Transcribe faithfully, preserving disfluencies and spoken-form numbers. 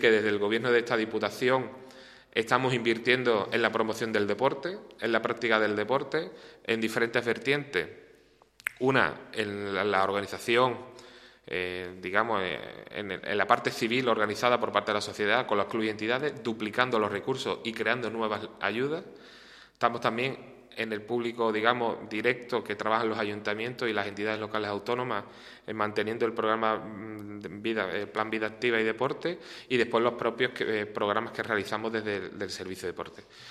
que desde el Gobierno de esta Diputación estamos invirtiendo en la promoción del deporte, en la práctica del deporte, en diferentes vertientes. Una, en la, la organización, eh, digamos, eh, en, en la parte civil organizada por parte de la sociedad con los clubes y entidades, duplicando los recursos y creando nuevas ayudas. Estamos también en el público, digamos, directo que trabajan los ayuntamientos y las entidades locales autónomas, eh, manteniendo el programa vida, eh, Plan Vida Activa y Deporte, y después los propios que, eh, programas que realizamos desde el del Servicio de Deporte.